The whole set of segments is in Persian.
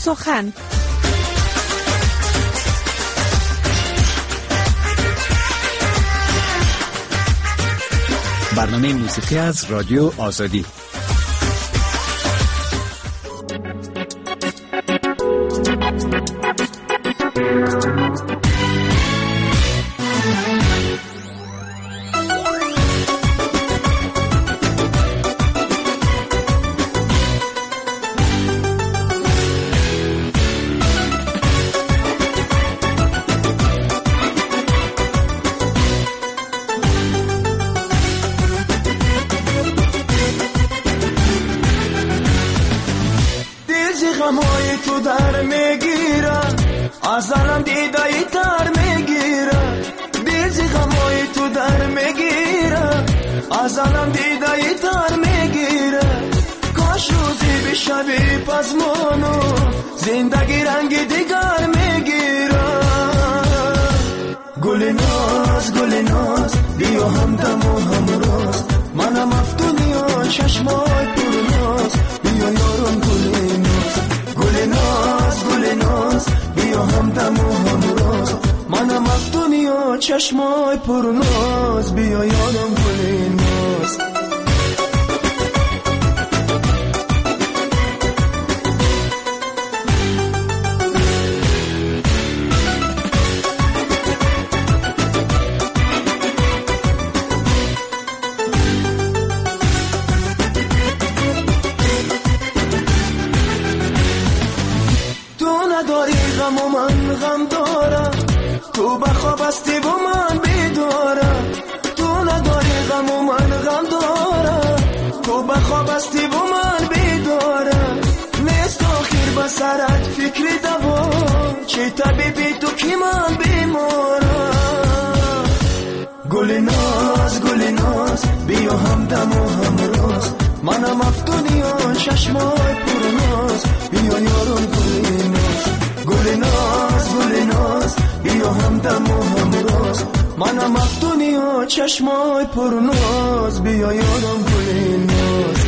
سخن. برنامه موسیقی از رادیو آزادی. غمای تو در میگیره، از الان دیدایی تر میگیره. دیزی غمای تو در میگیره، از الان دیدایی تر میگیره. کاش روزی بشوی پزمانو، زندگی رنگ دیگر میگیره. گل ناز بیا همدم و همراز، منم افتونی و چشمای پرناز. بیا یارم گل ناز بیا همدم و همراز، منم افتونی و چشمای پرناز. بیا یارم گل ناز. غم و من غم دارم، تو بخواب هستی و من بیدارم. تو نداری غم و من غم دارم، تو بخواب هستی و من بیدارم. نیست آخر به سرت فکر دوا، چه طبیبی تو که من بیمارم. گل ناز بیا همدم و همراز، منم افتونی و چشمای پرناز. بیا یارم گل ناز بیا همدم و همراز، منم افتونی و چشمای پرناز. بیا یارم گل ناز.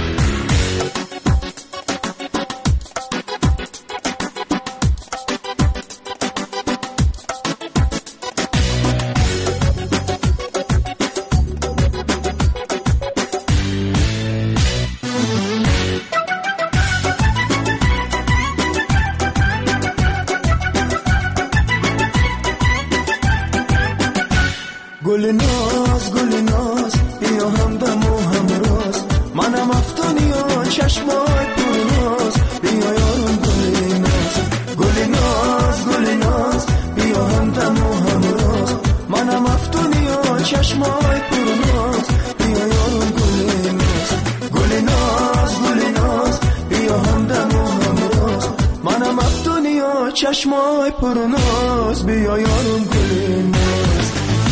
گل ناز بیا همدم و همراز، منم افتونی و چشمای پرناز. بیا یارم گل ناز بیا همدم و همراز، منم افتونی و چشمای پرناز. بیا یارم گل ناز بیا همدم و همراز، منم افتونی و چشمای پرناز. بیا یارم گل ناز.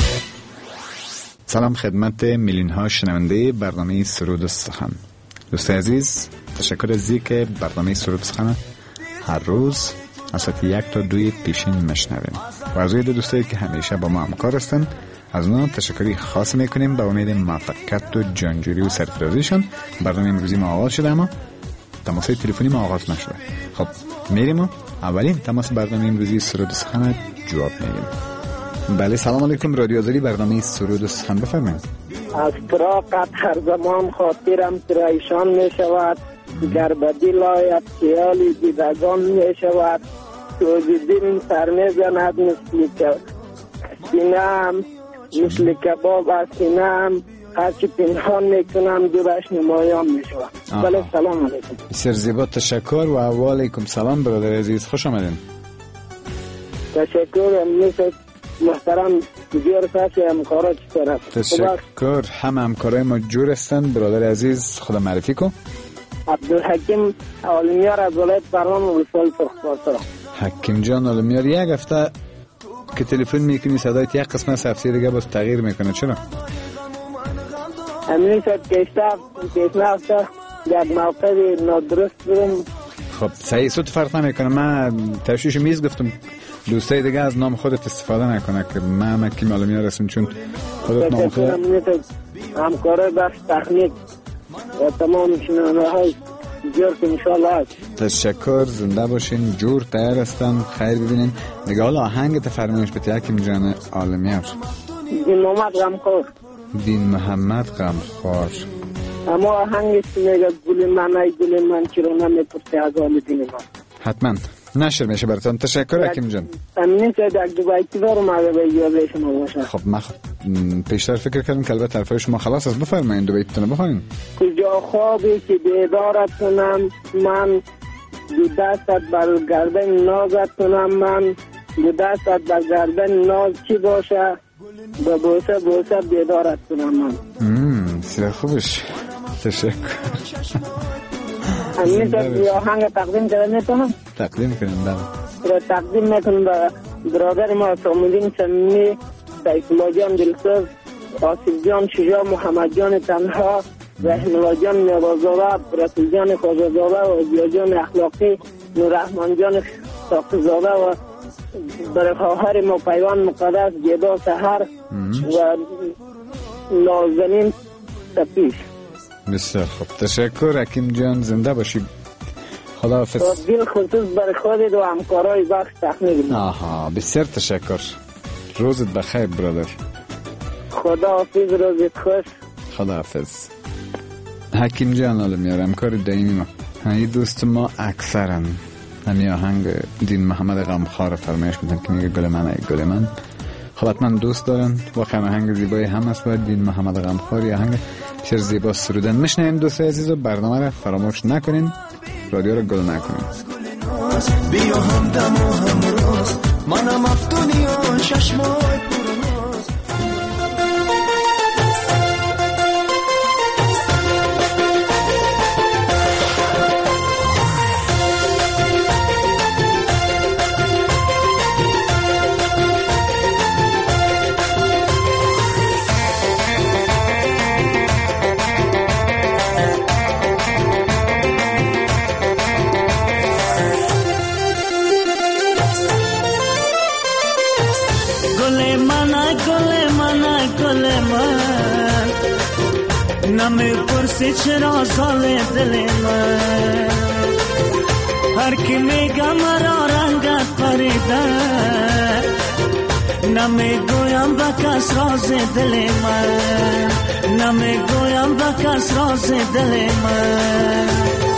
سلام خدمت میلیون ها شنونده برنامه سرود و سخن. دوست عزیز، تشکر از اینکه برنامه سرود و سخن هر روز از ساعت 1 تا 2 پیشین میشنویم. و از دوستایی که همیشه با ما همکار هستن، از اونها تشکری خاص میکنیم. به امید موفقیت و جانجوری و سرفرازیشان. برنامه امروزی ما آغاز شده، اما تماس تلفنی ما آغاز نشده. خب میریم و اولین تماس برنامه امروزی سرود و سخن جواب میگیریم. بله، سلام علیکم. رادیو آزادی، برنامه سرود و سخن، بفرمایید. از فراقت هر زمان خاطرم پریشان می شود، گر به دل آید خیالی دیدگان می شود. سوز دل سر می زند مثل کباب از سینه‌ام، هرچی پنهان می کنم دورش نمایان می شود. بله، سلام علیکم. بسیار زیبا، تشکر و علیکم سلام برادر عزیز، خوش آمدین. تشکر. محترم جور ساسی همکارا چطور هست؟ تشکر. هم همکارای ما جور هستند. برادر عزیز خدا معرفی کن. عبدالحکیم عالمیار از ولایت بهرام ولسوالی سرخپاسرا. حکیم جان عالمیار، یک هفته که تلفن میکنی صدایت یک قسمت هفته دیگه باز تغییر میکنه، چرا؟ همین شد که هفته یک موقع نادرست بودم. خب صحیح، صوت فرق نمیکنه. من تشویش میز گفتم دوستای دیگه از نام خودت استفاده نکنه که من حکیم عالمیار هستم، چون خودت نام خودت همکاره بخش تکنیک و تمام شنونده های جور که انشاءالله هست. تشکر، زنده باشین، جور تیار هستم، خیر ببینین. دیگه حالا آهنگ تفرمایش بده حکیم جان عالمیار. دین محمد غمخوار. دین محمد غمخوار. اما آهنگش میگه گل من ای گل من چرا نمیپرسی از حال دین من. حتما نشر میشه براتون. تشکر حکیم جان. امین که در دوبای کی دارم آقا به اجازه شما باشه. خب من پیشتر فکر کردم که البته طرفای شما خلاص است. بفرمایید دوباره تونه بخواین. کجا خوابی که بیدارت کنم من، دو دستت بر گردن نازت کنم من، دو دستت بر گردن ناز چی باشه، با بوسه بیدارت کنم من. بسیار خوبش. تشکر. همین که آهنگ تقدیم کرده میتونم؟ تقدیم کنیم بله. را تقدیم میکنم به برادر ما سامودین سمیمی، سیف الله جان دلسوز، آصف جان شجاع، محمد جان تنها، رحم الله جان نواززاده، رسول جان خوززاده و زیا جان اخلاقی، نوررحمن جان ساقزاده و برای خواهر ما پیوان مقدس جدا سحر و نازنین تپیش. بسیار خوب. تشکر حکیم جان، زنده باشید. خداحافظ. دل خصوص برای خودت و همکارای بخش تخمیل. آها بسیار تشکر. روزت بخیر برادر. خداحافظ، روزت خوش. خداحافظ. حکیم جان عالمیار همکار دائمی ما. این دوست ما اکثرا همین آهنگ دین محمد غمخوار فرمایش میدن که میگه گل من ای گل من. خب حتما دوست دارن. واقعا آهنگ زیبایی هم است و دین محمد غمخوار آهنگ بسیار زیبا سرودن. میشنیم دوستای عزیز و برنامه را فراموش نکنین، رادیو را گل نکنین. بیا همدم و همراز منم افتونی و ششمای پرناز. نمیپرسی چرا زال دل من، هر کی میگه مرا رنگت پریده، نمیگویم به کس راز دل من، نمیگویم به کس راز دل من.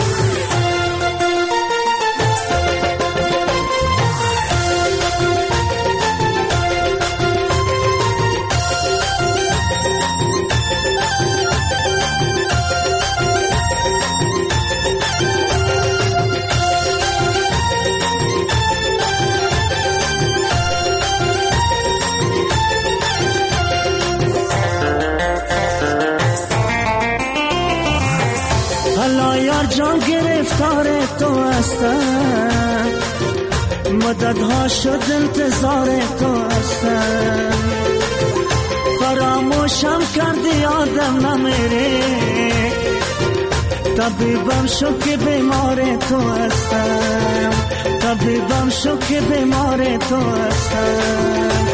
جان گرفتار تو هستم، مددها شد انتظار تو هستم، فراموشم کردی آدم نمیره، طبیبم شو که بیمار تو هستم، طبیبم شو که بیمار تو هستم.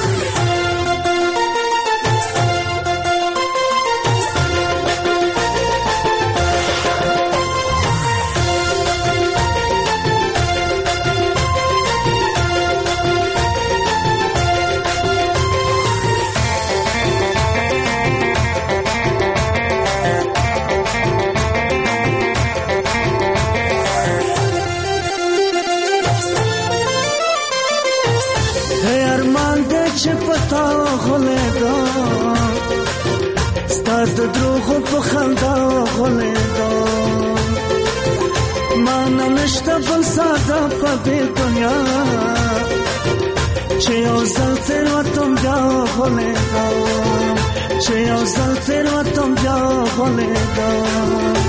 ستاد دروغ و خندا خلیدا، من نشته بل ساده په دنیا، چې یو ځل تېروتم بیا خلیدم، چې یو ځل تېروتم بیا خلیدم.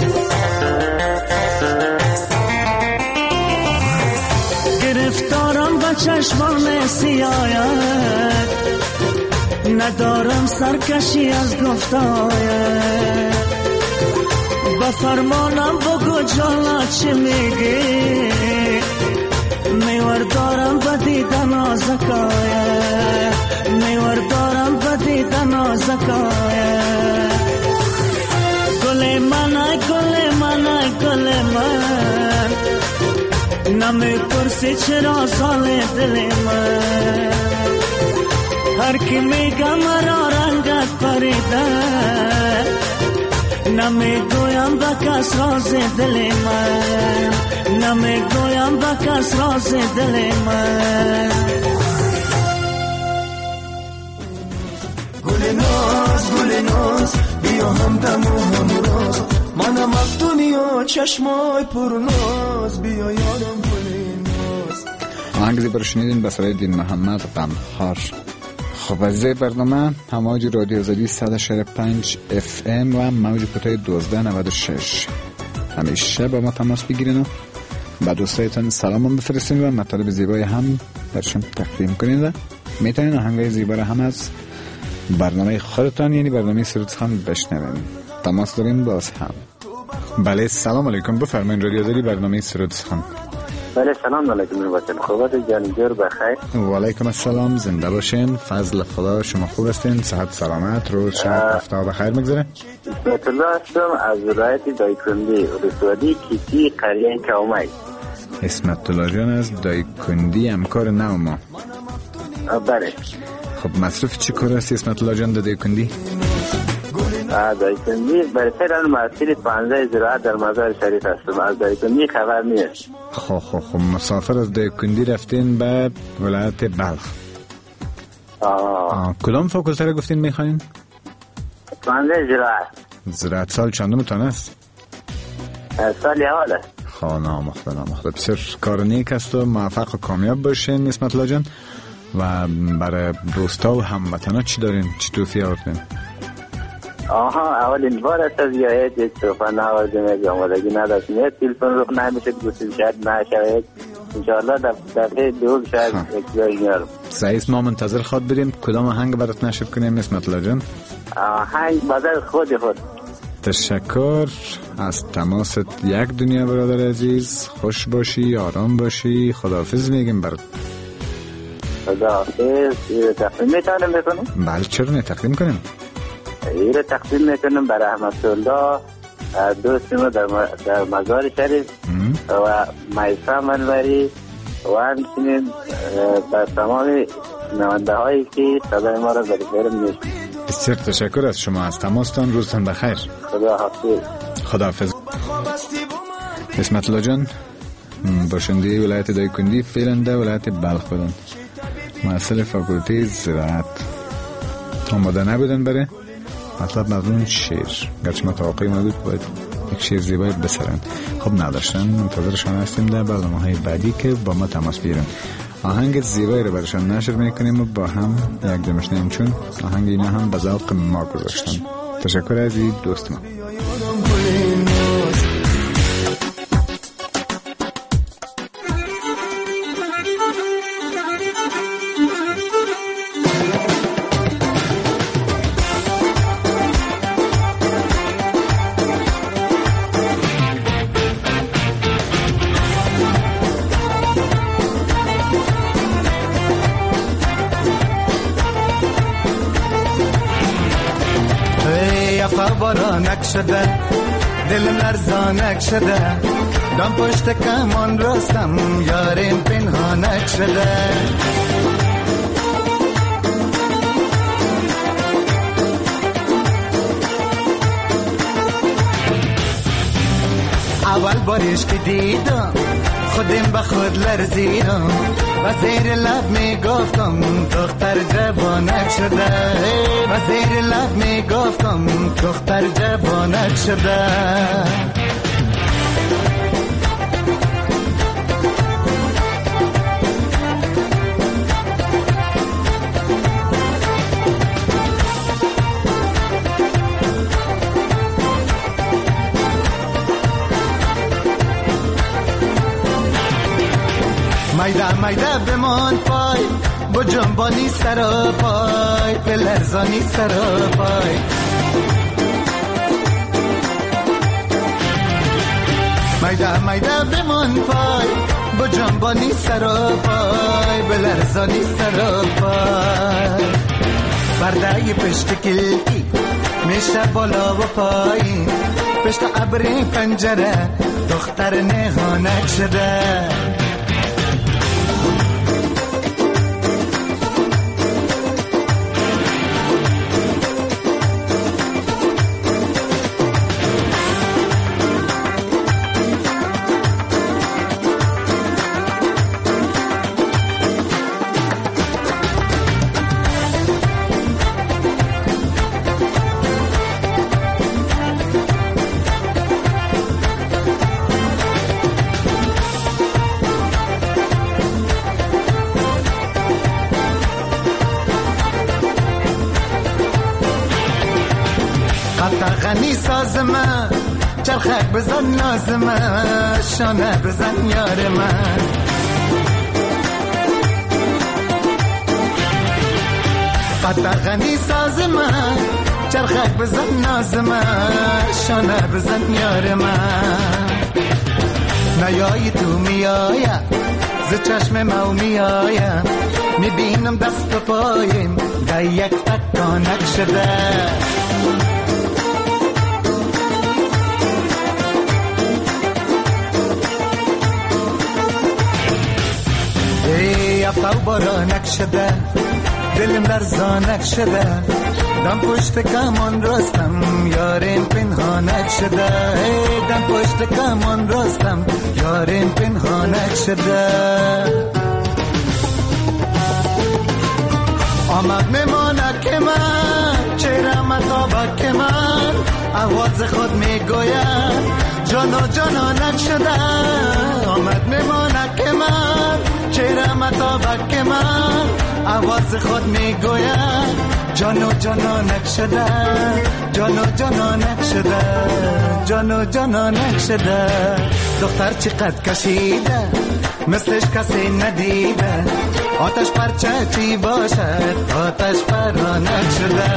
گرفتارم چشمان سیاهت، ندارم سرکشی از گفتایت. با فرمانم بگو جانا چی میگی، میور دارم بدیدن آزکایت، میور دارم بدیدن آزکایت. گل من گل من گل من، نمیپرسی چرا سال دل من. هر کی میگه مرا رنگت پریده، نمیگویم با کس راز دل من، نمیگویم با کس راز دل من. گل ناز بیا همدم و همراز، منم از دنیا چشمای پرناز، بیا یارم گل ناز. آهنگ زیبا رو شنیدین به صدای دین محمد غمخوار. خب عزیزای برنامه، هماهنگ رادیو آزادی 100.5 FM و موج کوتاه 1296 همیشه با ما تماس بگیرین و با دوستایتان سلام بفرستین و مطالب زیبای هم برشون تقدیم کنین و میتونین آهنگای زیبا رو هم از برنامه خودتان یعنی برنامه سرود سخن بشنوین. تماس دارین باز هم. بله سلام علیکم، بفرمایید رادیو آزادی برنامه سرود سخن. بله سلام علیکم وطن خوبت جانجور بخیر. و علیکم السلام، زنده باشین، فضل خدا. شما خوب هستین؟ صحت سلامت، روز شب هفته بخیر میگذره؟ اسمت الله هستم از ولایت دایکندی ولسوالی کیتی قریه کومی. اسمت الله جان از دایکندی همکار نو ما. بله. خب مصرف چی کار هستی اسمت الله جان در دایکندی؟ دایکندی برای فعلا مسئول 15 زراعت در مزار شریف هستم. از دایکندی خبر نیست. خب مسافر از دایکندی رفتین به ولایت بلخ. کدام فاکولته گفتین میخواین؟ 15 زراعت سال چندم تان است؟ سال اول است. نامخدا بسیار کار نیک است و موفق و کامیاب باشین اسمت الله جان. و برای روستا و هموطنا چی دارین؟ چی توفیه آوردین؟ اولین بار است از یایت توفیه ناوردیم، از آمادگی نداشتیم، تلفن رو نمیشه گفتیم شاید نشاید، انشاءالله دفعه دوم شاید یک میارم. سعیس ما منتظر خود بریم. کدام آهنگ برات نشر کنیم اسمت الله جان؟ آهنگ بازار خود. تشکر از تماست یک دنیا برادر عزیز. خوش باشی، آرام باشی، خداحافظ میگیم برات. خداحافظ. ایره تقدیم میتونم بکنم؟ بله چرا نه، تقدیم کنیم. ایره تقدیم میکنم برای احمد الله دوست ما در مزار شریف و مایسا منوری و همچنین در تمام نمانده هایی که صدای ما را بریم میشن. بسیار تشکر از شما، از تماستان. روزتان بخیر. خداحافظ. اسمت الله جان باشنده ولایت دایکندی، فعلا در ولایت بلخ بودن، مسئول فاکولته زراعت. آماده نبودن برای مطلب مضمون شعر، گرچه متوقعی ما بود باید یک شعر زیبایی بسرن. خب نداشتن، منتظر شما هستیم در برنامه های بعدی که با ما تماس بگیرن. آهنگ زیبایی رو برشان نشر میکنیم و با هم یک دمشنیم، چون آهنگ اینا هم به ذوق ما گذاشتن. تشکر از این دوست ما. بارانک شده دلم لرزانک شده، دم پشت کمان راستم یارم پنهانک شده. اول بارش که دیدم خودم به خود لرزیدم و زیر لب میگفتم دختر جوانک شده، و زیر لب میگفتم دختر جوانک شده. میده میده بمان پای با جنبانی سر پای به لرزانی سر پای میده میده بمان پای با جنبانی سر پای به لرزانی سر پای برده پشت کلکی میشه بالا و پایین پشت ابری پنجره دختر نهانک شده غنی ساز من چرخک بزن لازمه شانه بزن یار من قطع غنی ساز من چرخک بزن لازمه شانه بزن یار من نیایی تو میایم ز چشم مو میایم میبینم دست و پایم در یک تکانک شده یفتاو بارانک شده دلم لرزانک شده دم پشت کمان راستم یارم پنهانک شده دم پشت کمان راستم یارم پنهانک شده آمد میمانه که من چهره مطابق که من آواز خود میگوید جانو جانانک شده آمد میمانه که من چهره مطابق که من آواز خود میگوید جانو جانانک شده جانو جانانک شده جانو جانانک شده دختر چقدر کشیده مثلش کسی ندیده آتش پرچه چی باشد آتش پرانک شده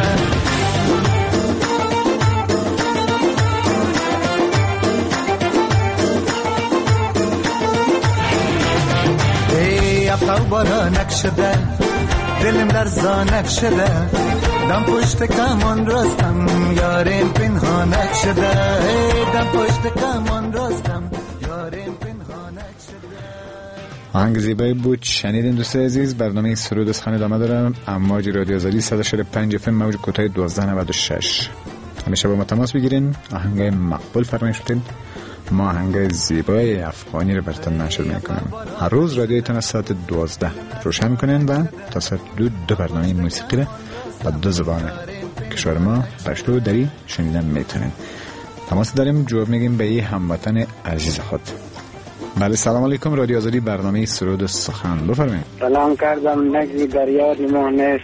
یفتاو بارانک شده دلم لرزانک شده دم پشت کمان راستم یارم پنهانک شده دم پشت کمان راستم یارم پنهانک شده آهنگ زیبایی بود شنیدین دوست عزیز. برنامه سرود از خانه ادامه دارم. امواج رادیو آزادی 145 FM موج کوتاه 1296. همیشه با ما تماس بگیرین. آهنگ مقبول فرمایش بدین. ما آهنگ زیبای افغانی رو براتون نشر میکنیم. هر روز رادیوتون از ساعت 12 روشن کنین و تا ساعت 2 برنامه موسیقی رو با 2 زبان کشور ما پشتو و دری شنیدن میتونین. تماس داریم، جواب میگیم به این هموطن عزیز خود. بله سلام علیکم. رادیو آزادی برنامه سرود سخن بفرمایید. سلام کردم نگی در یاد ما نیست،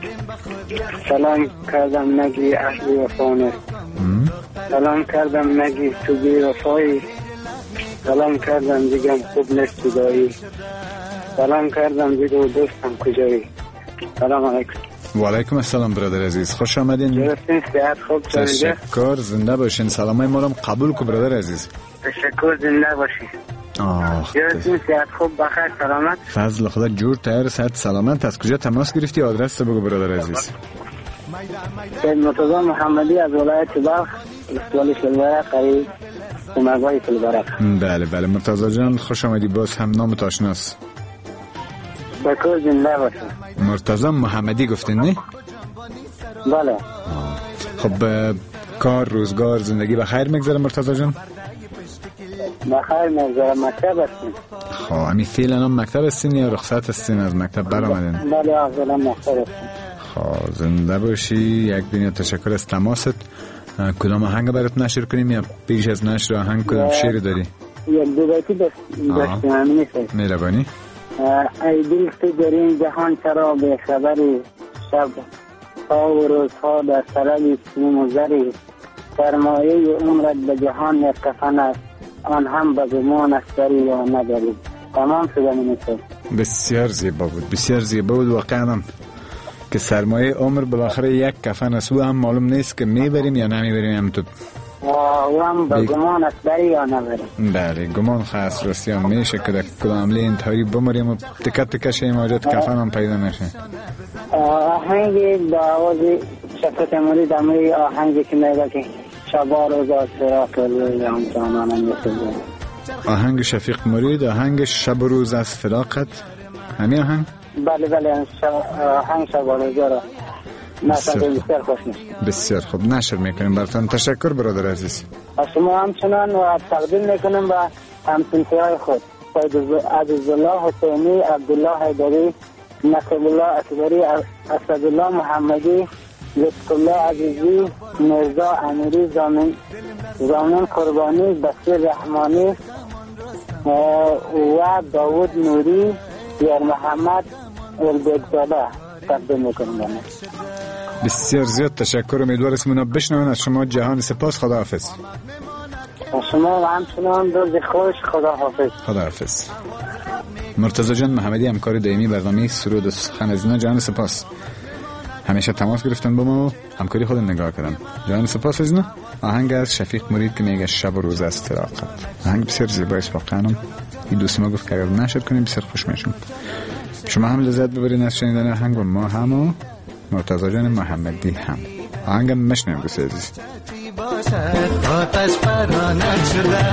سلام کردم نگی اهل وفا نیست، سلام کردم نگی تو بی وفایی، سلام کردم دیگم خوب نیست جدایی، سلام کردم دیگه دوستم کجایی. سلام علیکم. و علیکم السلام برادر عزیز، خوش آمدین. درستین، صحت خوب چنده؟ تشکر، زنده باشین. سلامای ما رو قبول کو برادر عزیز. تشکر، زنده باشین. درستین، صحت خوب، بخیر، سلامت. فضل خدا جور تایر صحت سلامت. از کجا تماس گرفتی؟ آدرس بگو برادر عزیز. سید مرتضی محمدی از ولایت بلخ، استقلال شلبرق، قریب سمرگاه شلبرق. بله بله مرتضی جان خوش آمدی. باز هم نام آشناست. بکر زنده باشین. مرتضی محمدی گفتین نه؟ بله. خب کار روزگار زندگی بخیر میگذره مرتضی جان؟ بخیر میگذره. مکتب هستین؟ خب امی فعلا هم مکتب هستین یا رخصت هستین از مکتب برآمدین؟ بله افضل مکتب هستین. خب زنده باشی. یک دنیا تشکر از تماست. کدام آهنگ برات نشر کنیم یا پیش از نشر آهنگ کدام شعر داری؟ یک دو بیتی داشتیم همین نیست. مهربانی. ای دل تو در این جهان چرا به خبری، شب ها و روزها در سرابی سیم و زری، سرمایه عمرت به جهان یک کفن است، آن هم به گمان است داری یا نداری. تمام شده میشه. بسیار زیبا بود، بسیار زیبا بود. واقعا هم که سرمایه عمر بالاخره یک کفن است، هم معلوم نیست که میبریم یا نمیبریم. هم تو او هم با گمان است بری یا نبریم. بله گمان خاص راستی هم میشه که در کدام عمله انتهایی بماریم و تکت تکش ایماجت کفن هم پیدا نشه. آهنگی با آواز شفقت موری دموی آهنگی که میگه که شبا روزا فراق روی آنجانانم میسوزم. آهنگ شفیق مرید، آهنگ شب و روز از فراقت، همین آهنگ؟ بله آهنگ شبا روزا را نشد بسیار خوش میشه. بسیار خوب، نشر میکنیم براتون. تشکر برادر عزیز. شما همچنان و تقدیم میکنم به همسنفیهای خود عزیزالله حسینی، عبدالله حیدری، نصب الله اکبری، اسدالله محمدی، لطف الله عزیزی، مرزا امیری، زامن قربانی، بشیر رحمانی و داود نوری، یار محمد البگزاده تقدیم میکنم. بسیار زیاد تشکر. امیدوار اسم اونا بشنون از شما. جهان سپاس. خداحافظ. شما و همچنان روز خوش. خداحافظ. خداحافظ. مرتضی جان محمدی، همکار دائمی برنامه سرود و سخن، از اینا جهان سپاس. همیشه تماس گرفتن با ما و همکاری خود نگاه کردن. جهان سپاس از اینا. آهنگ از شفیق مرید که میگه شب و روز از فراقت. آهنگ بسیار زیبا است واقعا. این دوستی ما گفت که اگر نشر کنیم بسیار خوش میشم. شما هم لذت ببرید از شنیدن آهنگ و ما هم و مرتضی جان محمدی هم. آهنگم مشنیم دوست عزیز. آتش پرانه شده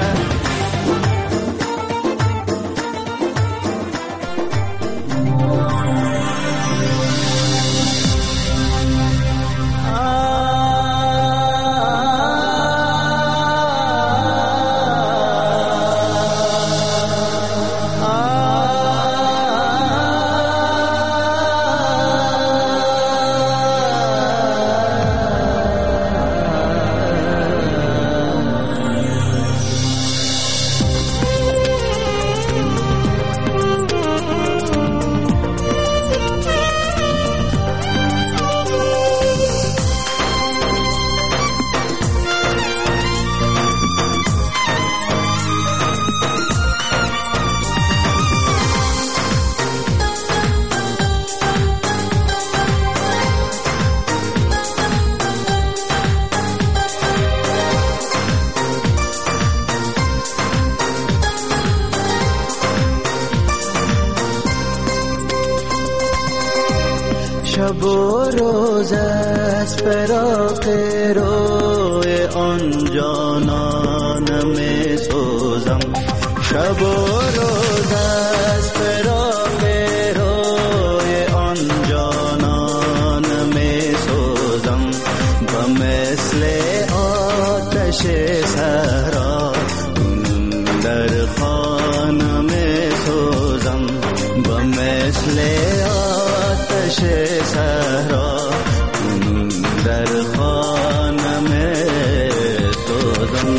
شب و روز از فراق روی آن جانان می سوزم. شب و روز از فراق روی آن جانان می سوزم. و مثل آتش صحرا در خانه می سوزم. و مثل آتش صحرا در خانه می سوزم.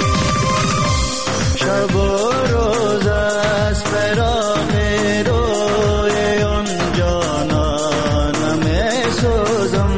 شب و روز از فراق روی آن جانان می سوزم.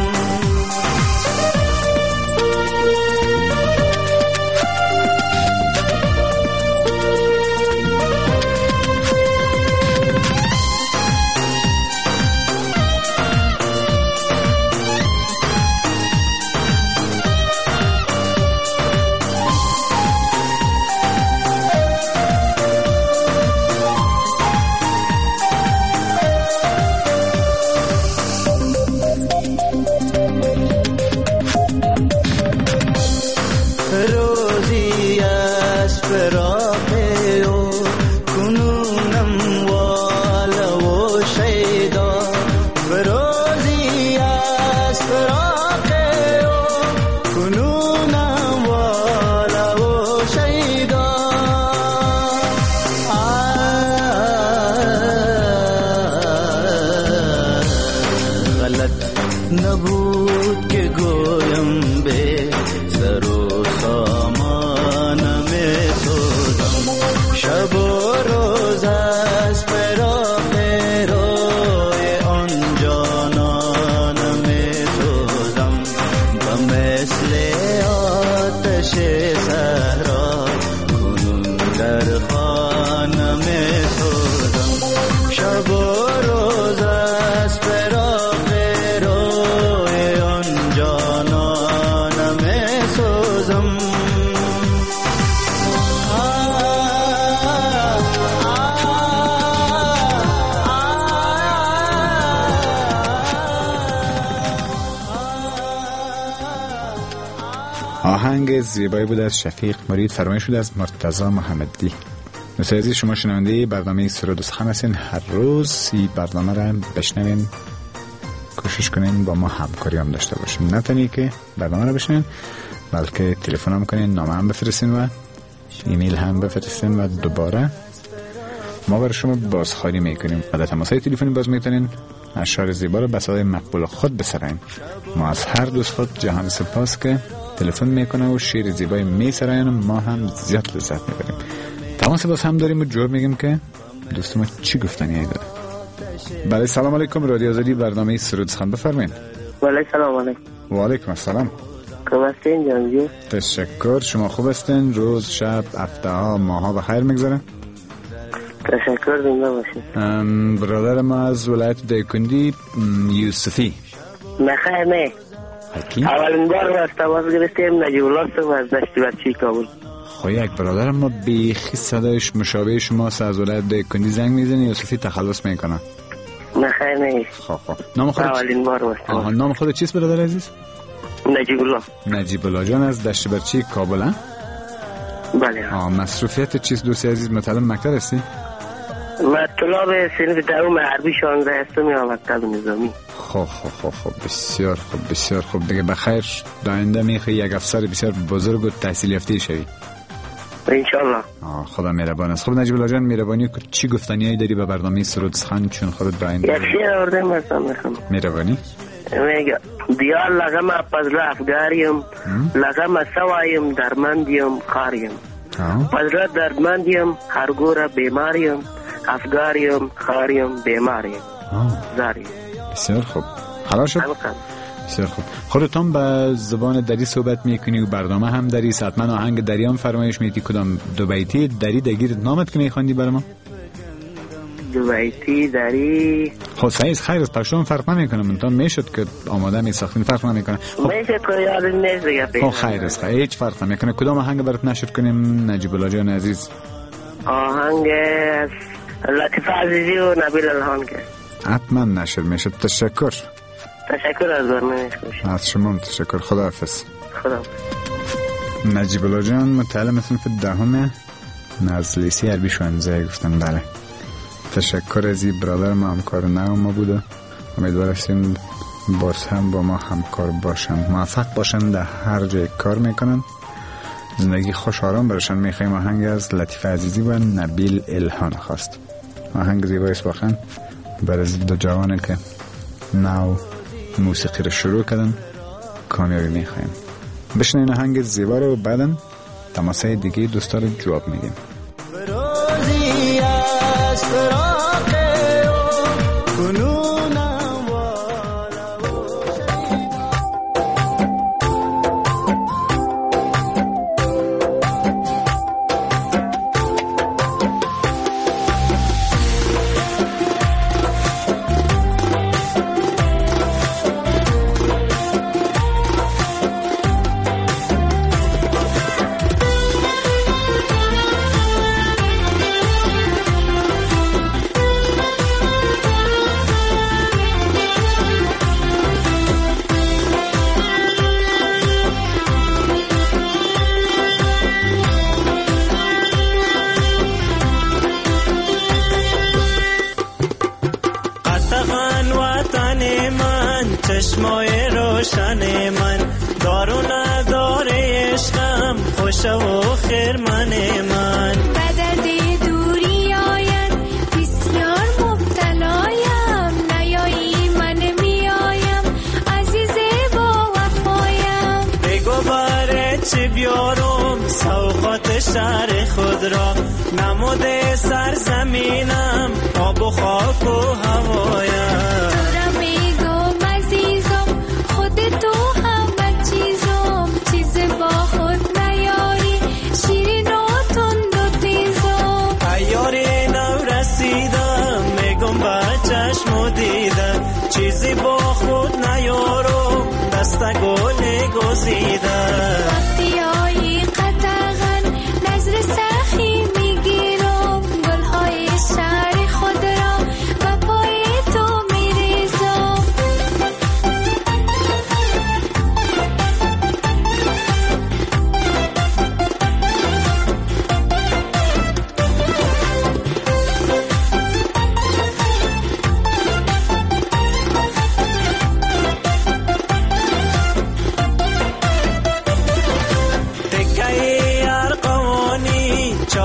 روزی از فراق او کنونم والا و شیدا. روزی از فراق او کنونم والا و شیدا. غلط نبود که گویم به سر و سامان می سوزم. آهنگ زیبایی بود از شفیق مرید، فرمایش شده از مرتضی محمدی. دوستان عزیز، شما شنونده برنامه سرود و سخن هستین. هر روز این برنامه را بشنوین، کوشش کنین با ما همکاری هم داشته باشیم. نه تنی که برنامه را بشنوین، بلکه تلفن هم کنین، نامه هم بفرستین و ایمیل هم بفرستین و دوباره ما برای شما بازخوانی میکنیم. بعد تماسای تلفنی باز میتونین اشعار زیبا رو به صدای مقبول خود بسراییم. ما از هر دوست خود جهان سپاس که تلفن میکنه و شعر زیبای میسراین، ما هم زیاد لذت میبریم. تماس باز هم داریم و جواب میگیم که دوست ما چی گفتنی داره. بله، سلام علیکم. رادیو آزادی، برنامه سرود سخن، بفرمایید. بله، سلام علیکم. و علیکم السلام. خوب هستین جانجو؟ تشکر. شما خوب هستین؟ روز، شب، هفته ها، ماه ها بخیر میگذره؟ تشکر، زنده باشید. برادر ما از ولایت دایکندی، یوسفی. نخیر نه. اولین بار از تماس گرفتیم، نجیب الله صاحب از دشت برچی کابل. خب یک برادر ما بیخی صدایش مشابه شما از ولایت دایکندی زنگ میزنه، یوسفی تخلص میکنه. نخیر نه. خب نام خودت؟ اولین بار هستم. نام خودت چیست برادر عزیز؟ نجیب الله. نجیب الله جان از دشت برچی کابل. بله. مصروفیت چیست دوستی عزیز؟ متعلم مکتب هستی؟ طلاب صنف دوم عربی 16 هستم یا مکتب نظامی. خب بسیار خوب، بسیار خوب. دیگه بخیر داینده میخوای یک افسر بسیار بزرگ و تحصیل یافته شوی انشالله. خدا مهربان است. خب نجیب الله جان، مهربانی که چی گفتنیایی داری به برنامه سرود سخن، چون خودت داینده؟ یک شعر آوردم مثلا میخوام. مهربانی. میگه دیار لغم پزلا افگاریم، لغم سوایم درمندیم خاریم. پزلا درمندیم هرگوره بیماریم، افگاریم خاریم بیماریم زاریم. بسیار خوب، حالا شد. بسیار خوب. خودتون به زبان دری صحبت میکنی و برنامه هم دری، حتما آهنگ دری هم فرمایش میدی. کدام دو بیتی دری دگیر نامت که میخواندی برای ما؟ دو بیتی دری خب سعیز خیر از پشتون فرق نمیکنه، منتها میشد که آماده میساختین، فرق نمیکنه. میشه که یاد نیست دیگه. خب خیر است، هیچ فرق نمیکنه. کدام آهنگ برات نشر کنیم نجیب الله جان عزیز؟ آهنگ لطیف عزیزی و نبیل الهان که حتما نشر میشد. تشکر از برنامه از شما. تشکر. خداحافظ. خدا. نجیب الله جان متعلم صنف دهم نزلیسی عربی 16 گفتن. بله، تشکر از این برادر ما، همکار نو ما بوده. امیدوار هستیم باز هم با ما همکار باشن، موفق باشن، در هر جای کار میکنن، زندگی خوش آرام برشن. میخوایم آهنگ از لطیف عزیزی و نبیل الهان خواست. آهنگ زیبایی است واقعا، برای دو جوانه که نو موسیقی رو شروع کردن کامیابی میخوایم. بشنین آهنگ زیبا رو، بعدن تماسای دیگه دوستا رو جواب میدیم. چشمای روشن من دارو نداره عشقم خوش و خرمن من بددی دوری آید بسیار مبتلایم نیایی من میایم عزیز با وفایم بگو باره چی بیارم سوقات شهر خود را نموده سرزمینم آب و خاک و هوایم تو همه چیزم چیز با خود نیاری شیرین و تند و تیزم ایاری نو رسیدم میگم با چشم و دیدم چیزی با خود نیارم دست گل گزیدم وقتی آیی قطعا نظر سخی میگیرم گلهای شهر خود را و پای تو میریزم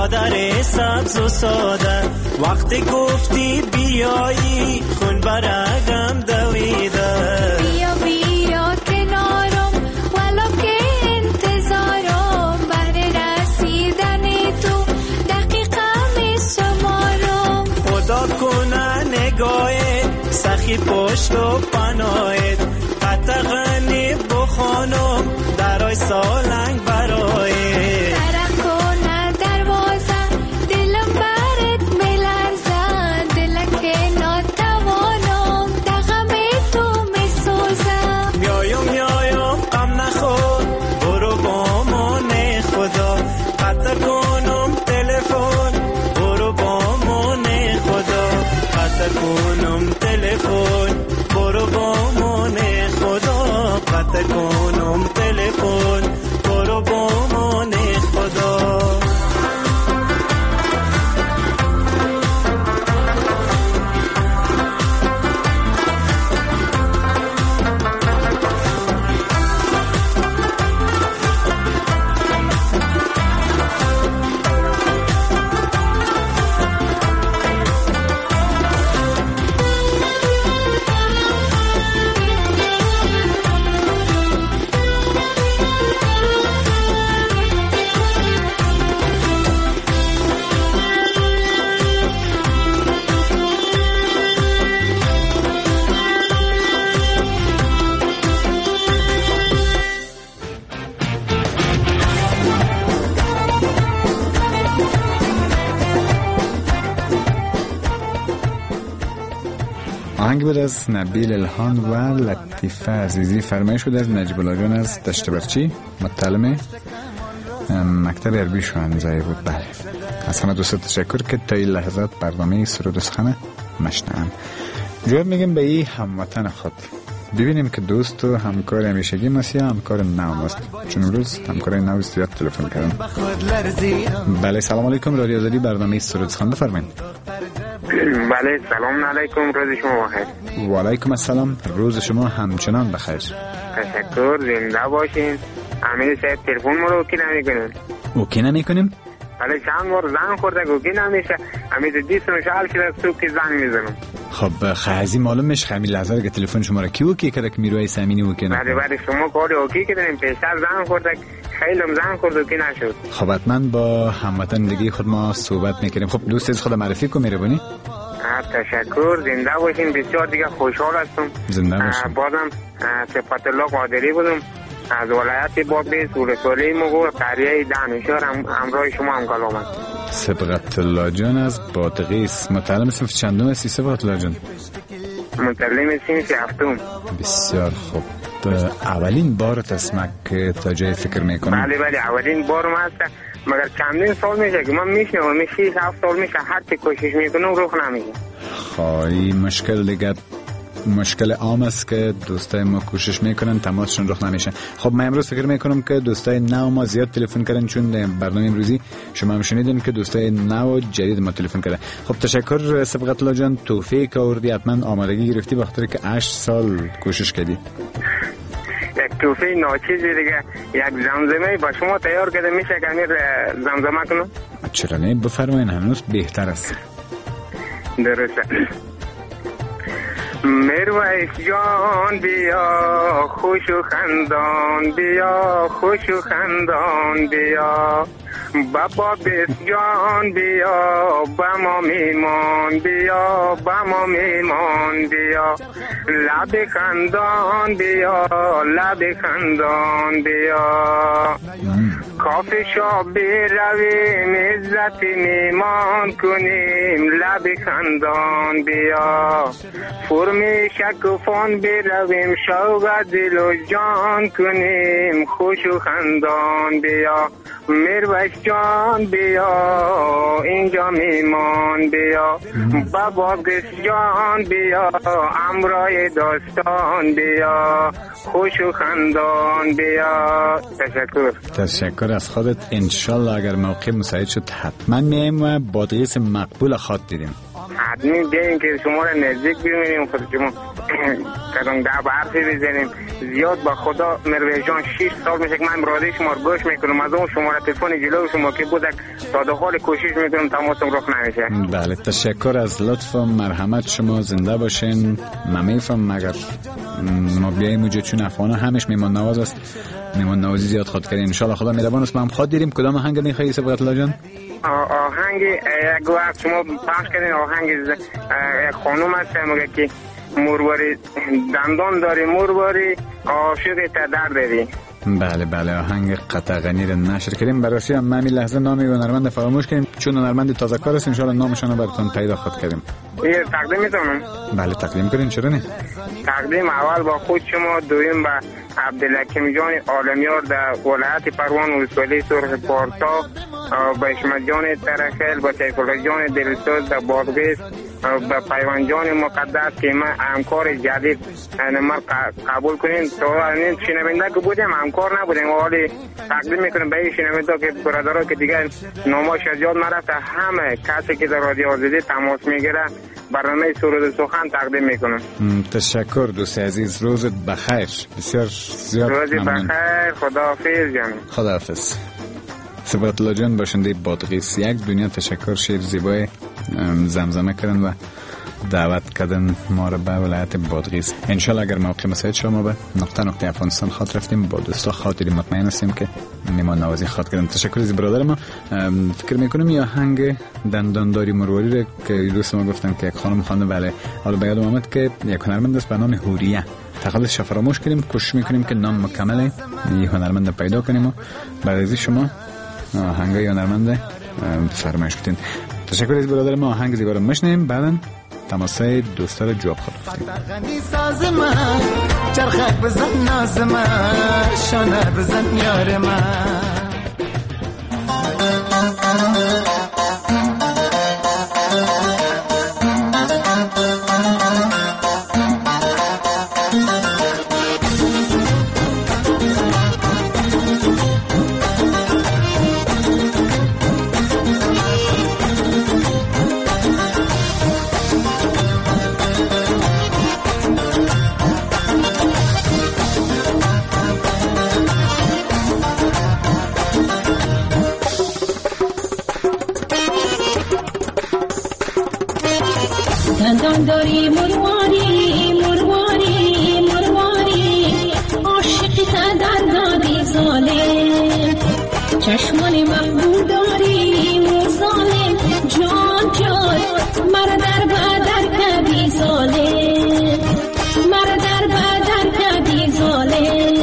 برادر سبز و ساده. وقتی گفتی بیایی خون برگم دویده. بیا بیا کنارم ولو که انتظارم برای رسیدن تو دقیقم شمارم. خدا کنه نگاه سخی پشت و پناهت قطغنی بخانم درای سالنگ برای ترک کنه دروازه دلم برت ملرزه. دلک ناتوانم دغم تو میسوزه. میایم غم نخور برو با من خدا. قطع کنم تلفن برو با من خدا. قطع کنم تلفن برو با من خدا. قطع کنم تلفن برو با من خدا. آهنگ بود از نبیل الهان و لطیفه عزیزی. فرمایش شده از نجیب الله جان از دشت برچی، مطلب مکتب عربی شوهنزایی بود. بله، از همه دوست تشکر که تا این لحظات برنامه سرود و سخن مشنوند. جواب میگم به این هموطن خود. ببینیم که دوست و همکار همیشگی ماست یا همکار نو ماست، چون روز همکار نو زیاد تلفن کردم. بله، سلام علیکم. رادیو آزادی، برنامه سرود سخن، بفرمایید. بله، سلام علیکم، روز شما بخیر. و علیکم السلام، روز شما همچنان بخیر. تشکر، زنده باشین. امیر صاحب تلفن ما رو اوکی نمیکنیم. اوکی نمیکنیم؟ بله، چند بار زنگ خورده اوکی نمیشه. امیر دیستم شال شده صبح که زنگ میزنم. خب خیلی معلوم میشه خیلی لحظه که تلفن شما را کی اوکی کرده که میروی سمینی اوکی نه؟ بله شما کار اوکی کردین. پیشتر زنگ خورده خیلی زنگ خورد اوکی نشد. خب حتما با هموطن دیگه خود ما صحبت میکنیم. خب دوست از خود معرفی کو میربونی؟ تشکر، زنده باشین. بسیار دیگه خوشحال هستم. زنده باشین. بازم صفت الله قادری بودم از ولایت بابی سولسولی مگو قریه دانشور همراه شما هم کلام است. صبغت الله جان از بادغیس. متعلم صنف چندم هستی صبغت الله جان؟ متعلم صنف هفتم. بسیار خوب. اولین بارت اسمک که تا جای فکر میکنم؟ بله اولین بارم هست، مگر چندین سال میشه که من میشنم. 6-7 سال میشه هر چی کوشش میکنم روح نمیشه. خواهی مشکل دیگه مشکل عام است که دوستای ما کوشش میکنن تماسشون رخ نمیشه. خب من امروز فکر میکنم که دوستای نو ما زیاد تلفن کردن، چون برنامه امروزی شما هم شنیدین که دوستای نو جدید ما تلفن کردن. خب تشکر صبغت الله جان، توفیق آوردی، حتما آمادگی گرفتی بخاطر که 8 سال کوشش کردی. یک توفیق ناچیزی دیگه، یک زمزمه با شما تیار کرده میشه که امیر زمزمه کنم؟ چرا نه، بفرمایین، هنوز بهتر است. درسته. میرویس جان بیا خوش و خندان بیا، خوش و خندان بیا. بابا بیس جان بیا با ما میمان بیا، با ما میمان بیا. لب خندان بیا، لب خندان بیا. کافی شاب برویم عزت میمان کنیم، لب خندان بیا. فرمی شکفان برویم شوق دل و جان کنیم، خوش و خندان بیا. میرویس جان بیا اینجا میمان بیا، بابا گس جان بیا امرای داستان بیا، خوش و خندان بیا. تشکر از خودت. انشالله اگر موقع مساعد شد حتما میایم و بادغیس مقبول خاط دیدیم. حتمی بیاییم که شما را نزدیک ببینیم. خود شما کدام گپ حرفی بزنیم. زیاد با خدا مروی جان 6 سال میشه که من راده شما رو گوش میکنم. از اون شما را تلفن جلو شما که بودک تا در حال کوشش میکنم تماسم رخ نمیشه. بله تشکر از لطف و مرحمت شما. زنده باشین. من میفهم مگر ما بیاییم اونجا چون افغانا همش میمان نواز است. میمان نوازی زیاد خود کردیم. ان شاء الله خدا مهربان است. ما هم خود دیریم. کدام آهنگ میخوایی سبقت الله جان؟ آهنگ یک وقت شما پخش کردین آهنگ یک خانوم هست میگه که مرواری دندان داری مرواری عاشق تدر داری. بله بله آهنگ قطع غنی را نشر کردیم. برای هم همین لحظه نام هنرمند فراموش کردیم چون هنرمند تازه کار است. ان شاء الله نامشون رو براتون پیدا خود کردیم. یه تقدیم میتونم؟ بله تقدیم کنین. چرا نه؟ تقدیم اول با خود شما، دویم با عبدالحکیم جان عالمیار در ولایت پروان ولسوالی سرخ پارسا، با اشمت جان ترخیل، با سیف الله جان دلسوز در بادغیس، با پیوان جان مقدس که من همکار جدید من قبول کنین. تو شنونده که بودیم همکار نبودیم ولی تقدیم میکنیم به این شنونده که برادرها که دیگه نامش از یاد نرفته همه کسی که در رادیو آزادی تماس میگیره برنامه سرود سخن تقدیم میکنم. تشکر دوست عزیز. روزت بخیر. بسیار زیاد ممنون. بخیر. خداحافظ جان. خداحافظ. سبقت الله جان باشنده بادغیس یک دنیا تشکر. شعر زیبای زمزمه کردن و دعوت کردن ما را به ولایت بادغیس. انشالله اگر موقع مساعد شما به نقطه افغانستان خاطر رفتیم با دوستا خاطری مطمئن هستیم که میمان نوازی خاطر کردن. تشکر از برادر ما. فکر میکنم یا آهنگ دندانداری مرواری را که دوست ما گفتن که یک خانم خوانده. بله حالا به یادم آمد که یک هنرمند است به نام هوریه. تقلش فراموش کردیم. کوشش میکنیم که نام مکمل این هنرمند پیدا کنیم و بعد از شما آهنگ هنرمند فرمایش بدین. تشکر از برادر ما. آهنگ زیبا رو میشنیم بعدن تماسای دوستا رو جواب خود رفتیم. ساز من چرخک بزن ناز من شانه بزن یار من دندانداری مرواری مرواری مرواری عاشقی تا دادی ظالم چشمان محبوب داری ظالم جان جان مرا در بدر کردی ظالم مرا در بدر کردی ظالم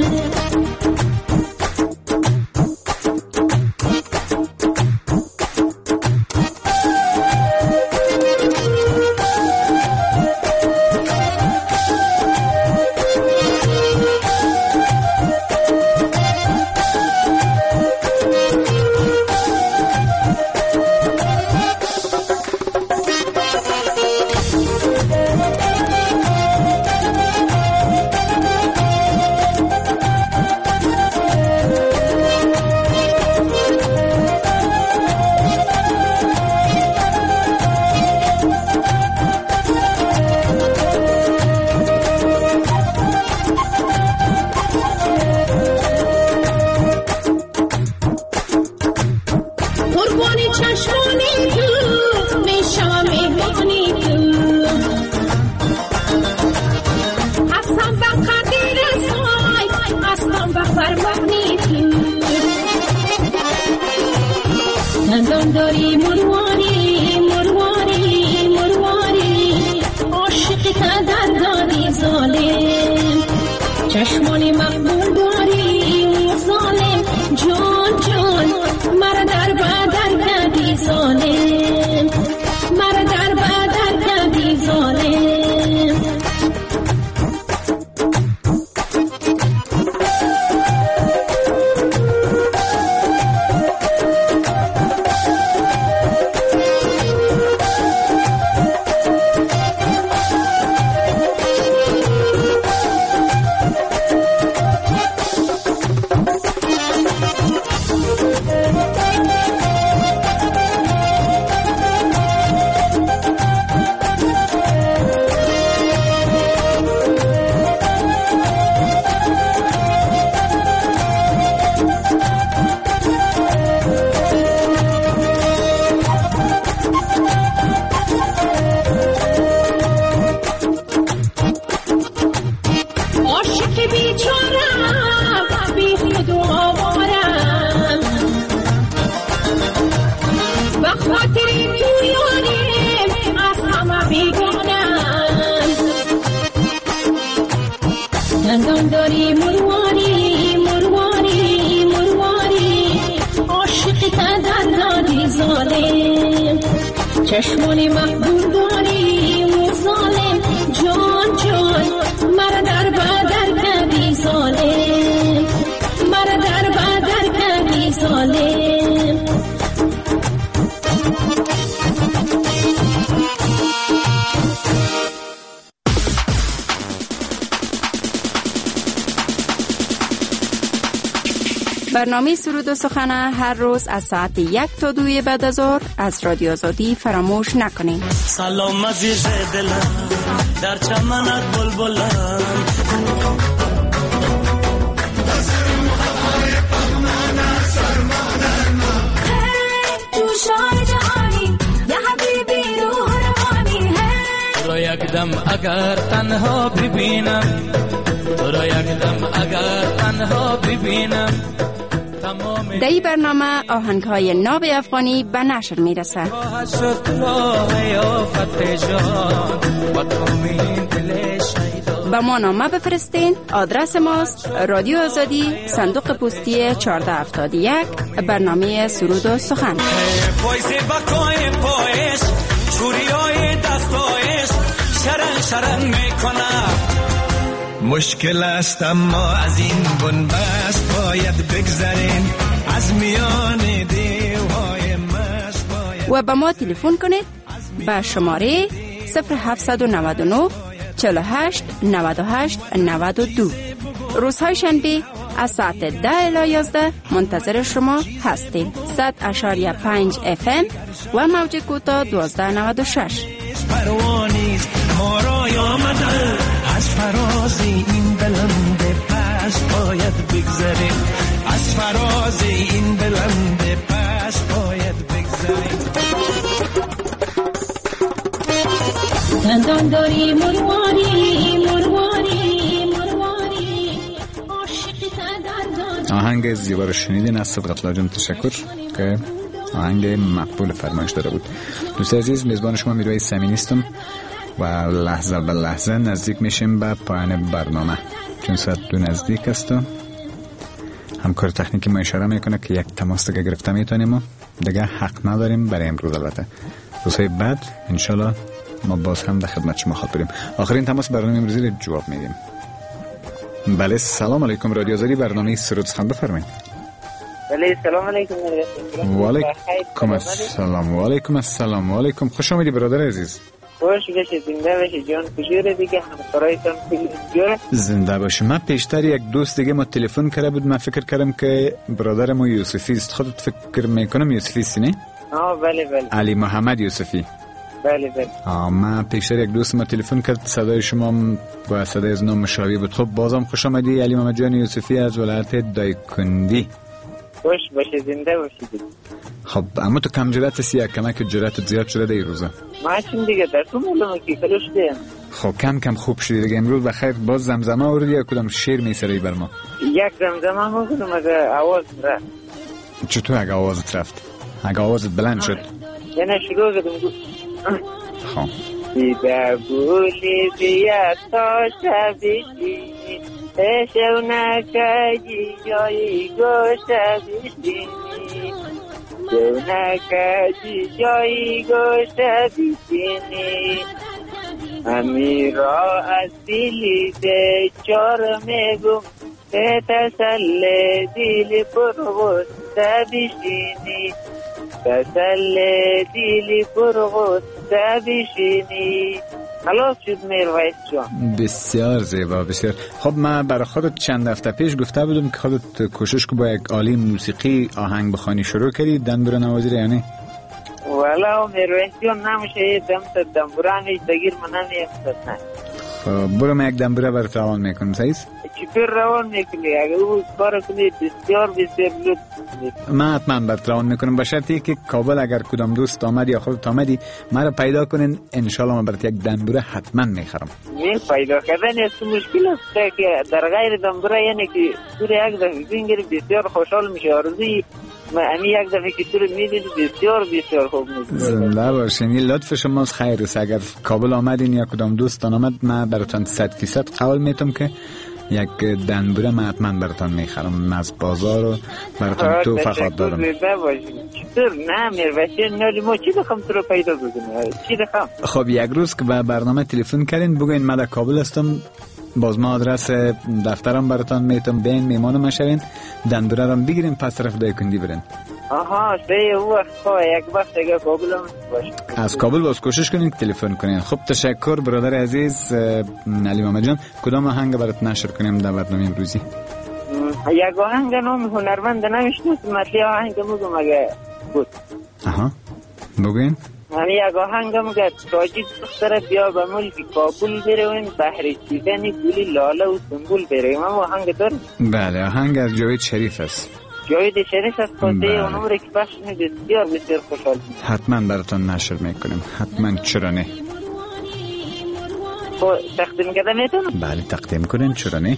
دندانداری مرواری مرواری مرواری عاشقی تا دادی ظالم چشمان مقبول داری ظالم جان جان مرا در بدر کردی ظالم مرا در بدر کردی ظالم بخاطری تو یاریم از همه بیگانم دندان داری مرواری مرواری مرواری عاشقی تدن دادی ظالم چشمانی مقبول داری و ظالم جان جان مرا در بدر کردی ظالم مرا در بدر کردی ظالم برنامه سرود و سخن هر روز از ساعت 1 تا 2 بعد از ظهر از رادیو آزادی فراموش نکنید. سلام عزیز دلم در چمنت بلبلم تو شای جهانی یا حبیبی روح روانی ہے تو را یک دم اگر تنها ببینم تو را یک دم اگر تنها ببینم در این برنامه آهنگ‌های ناب افغانی به نشر میرسه. به ما نامه بفرستین. آدرس ماست رادیو آزادی، صندوق پستی 1471، برنامه سرود و سخن. مشکل است اما از این بنبست باید بگذرین از میان دیوهای مست باید. و به ما تلفن کنید به شماره 0799 48 98 92. روزهای شنبه از ساعت 10 الی 11 منتظر شما هستیم. 100.5 FM و موج کوتاه 1296. پروانیست ما را آمده از فراز این بلند پست باید بگذریم از فراز این بلند پست باید بگذریم. دندان داری مرواری مرواری مرواری عاشقی تدن آهنگ زیبا رو شنیدین. از صدقت جان تشکر که آهنگ مقبول فرمایش داده بود. دوست عزیز، میزبان شما میروی سمینی هستم و لحظه به لحظه نزدیک میشیم به پایان برنامه، چون ساعت 2 نزدیک است. همکار تکنیکی ما اشاره میکنه که یک تماس دیگه گرفته میتونیم و دیگه حق نداریم برای امروز. البته روزهای بعد انشالله ما باز هم در خدمت شما خواهد بریم. آخرین تماس برنامه امروزی رو جواب میدیم. بله، سلام علیکم. رادیو آزادی، برنامه سرود سخن، بفرمایید. بله، سلام علیکم. و علیکم السلام. و علیکم السلام. و علیکم. خوش آمدید برادر عزیز. خوش باشید، زنده باشید جان. کجوره دیگه همکارایتان کجوره؟ زنده باشید. من پیشتر یک دوست دیگه ما تلفن کرده بود، من فکر کردم که برادر ما یوسفی است. خودت فکر میکنم یوسفی است نه؟ بله بله. علی محمد یوسفی. بله بله. من پیشتر یک دوست ما تلفن کرد، صدای شما با صدای از نام مشابه بود. خب بازم خوش آمدی علی محمد جان یوسفی از ولایت دایکندی. خوش باشید، زنده باشید. خب اما تو کم جرأت هستی یا کمک جرأت زیاد شده در این روزا؟ ما چون دیگه در تو معلومه که کلو شده. خب کم کم خوب شدی دیگه. امروز بخیر باز زمزمه آوردی یا کدام شعر میسری بر ما؟ یک زمزمه میگم اگه آواز رفت. چطور اگه آوازت رفت؟ اگه آوازت بلند شد؟ یعنی شروع کردم. خب دیده بولی زیاد تا شبیشی اشو نکجی جایی گوشت بیشینی شو نکجی جایی گوشت بیشینی همی را از دلی ده چار میگم به تسل دلی پرغسته بیشینی تسل دلی پرغسته بیشینی. خلاص شد میرویس جان. بسیار زیبا، بسیار. خب من برای خودت چند هفته پیش گفته بودم که خودت کوشش کو با یک آلی موسیقی آهنگ بخوانی شروع کردی، دنبوره نوازی یعنی؟ والا میرویس جان نمیشه دم دنبوران هیچ دگیر من نمیستن. خب برو من یک دنبوره برات روان میکنم. صحیح؟ چطور روان میکنی؟ اگر او کار کنی بسیار بسیار لطف. من حتما برات روان میکنم با شرطی که کابل اگر کدام دوست آمد یا خودت آمدی مرا پیدا کنین، انشالله من برات یک دنبوره حتما میخرم. پیدا کردن است مشکل است که در غیر دنبوره یعنی که سوری یک دنبوره بسیار خوشحال میشه. آرزوی امی یک دفعه که تو رو میدید بسیار بسیار خوب میدید. زنده باشین. این لطف شماست. خیر است. اگر کابل آمدین یا کدام دوستان آمد من براتون 100% قول میتم که یک دنبوره من حتما براتون میخرم از بازار و براتون تو فقط دارم. چطور نه میروشین نالی ما چی بخوام تو رو پیدا بکنم چی بخوام؟ خب یک روز که به برنامه تلفن کردین بگوین من در کابل هستم باز ما آدرس دفترم براتون میتم بیاین میمان ما شوین دنبوره رو بگیرین پس طرف دایکندی برین. آها صحیح وقت یک وقت اگر کابل هم باشه از کابل باز کوشش کنین که تلفن کنین. خب تشکر برادر عزیز علی محمد جان. کدام آهنگ برات نشر کنیم در برنامه امروزی؟ یک آهنگ نام هنرمند نمیشناسم مطلع آهنگ میگم اگه بود. آها بگوین. من یک آهنگ میگم تاجیک دختر بیا به ملک کابل برویم بهر چیدن گلی لاله و سنبول برویم. هم آهنگ دارم. بله آهنگ از جاوید شریف است. جاوید شریف است. خواهده اون عمره که بخش بسیار بسیار خوشحال. حتما براتون نشر میکنیم. حتما چرا نه. تقدیم کردم میتونم؟ بله تقدیم کنیم چرا نه.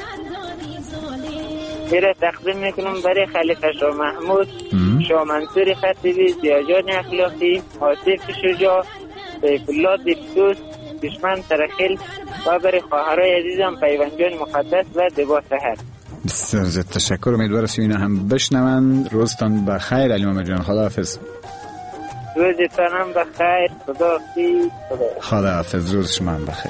میره تقدیم میکنم برای خلیفه شاه محمود شاه منصور خطیبی زیاجان اخلاقی آصف شجاع سیف الله دکتوس دشمن ترخیل و برای خواهرای عزیزم پیوندجان مقدس و دبا سحر. بسیار زیاد تشکر. امیدوارم اینا هم بشنون. روزتان بخیر علی محمد جان. خداحافظ. روزتان هم بخیر. خداحافظ. روز شما هم بخیر.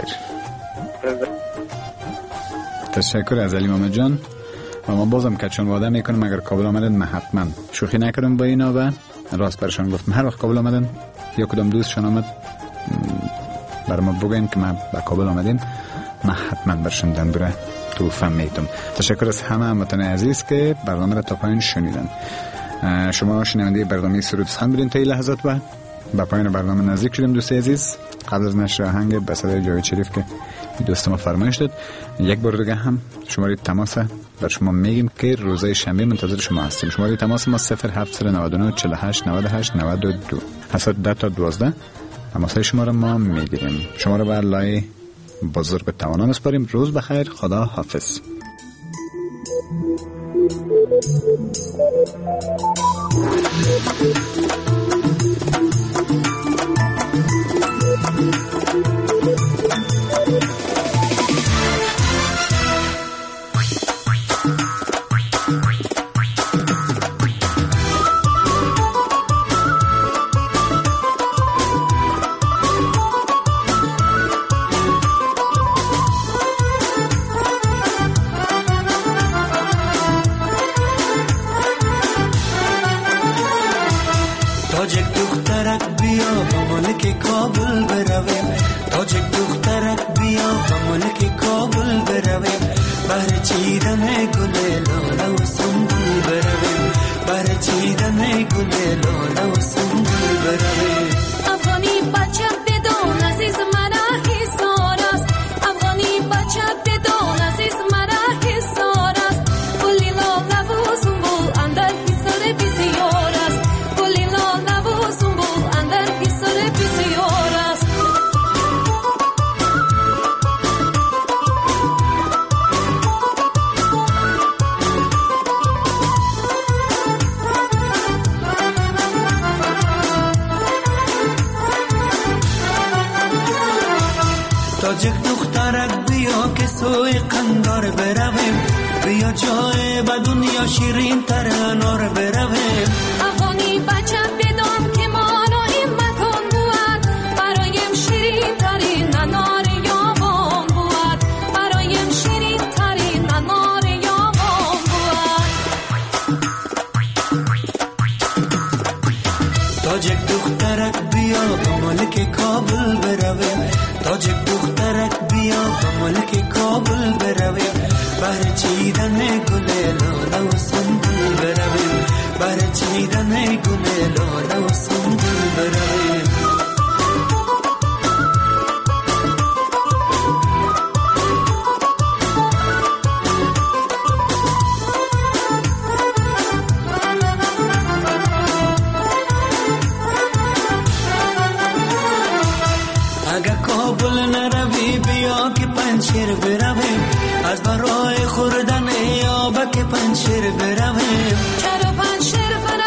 تشکر از علی محمد جان. و ما بازم که چون وعده میکنم اگر کابل آمدن من حتما شوخی نکردم با اینا و راست برشان گفتم هر وقت کابل آمدن یا کدام دوستشان آمد بر ما بگوین که ما با کابل آمدیم من حتما برشان دنبوره تو فهم میتم. تشکر از همه هموطن عزیز که برنامه را تا پایین شنیدن. شما شنونده برنامه سرود سخن بودین تا این لحظات بعد با پایین برنامه نزدیک شدیم دوست عزیز. قبل از نشر آهنگ به صدای جاوید شریف که دوست ما فرمایش داد یک بار دیگه هم شماره تماس بر شما میگیم که روزهای شنبه منتظر شما هستیم. شماره تماس ما 0799 48 98 92 10 تا 12 تماسای شما را ما میگیریم. شما را به الله بزرگ توانان اسپاریم. روز بخیر. خدا حافظ. تاجک دخترک بیا با ملک کابل برویم تاجک دخترک بیا با ملک کابل برویم بر چیدن گل لاله و سنبول برویم بر چیدن گل لاله و سنبول برویم. افغانی بچه بدون عزیز مرا حسار است افغانی بچه بدون عزیز مرا حسار است گلی لاله و سنبول اندر حصار بسیار است گلی لاله و سنبول اندر حصار بسیار است. تاجک دخترک بیا که سوی قندار برویم بیا جای به دنیا شیرین تر انار برویم. افغانی بچه بدان که مانا همتون بود برایم شیرین ترین انار یابان بود برایم شیرین ترین انار یابان بود. تاجک دخترک بیا با ملک کابل برویم تاجک دخترک بیا با ملک کابل برویم بر چیدن گل لاله و سنبول برویم بر چیدن گل لاله و سنبول برویم. اگه کابل نروی بیا که پنشیر برویم از برای خوردن یابه که پنشیر برویم. چرا پنشیر برویم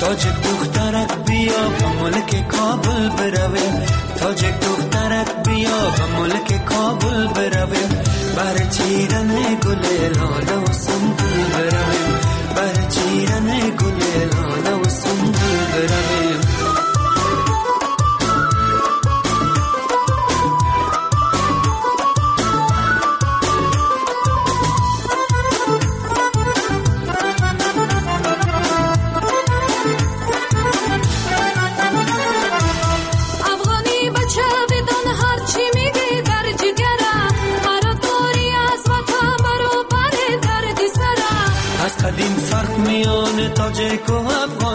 تاجک دخترک بیا به ملک کابل برویم تاجک دخترک بیا به ملک کابل برویم بر چیرن گل لاله و سنبل برویم بر چیرن گل لاله و سنبل برویم تاجک و افغان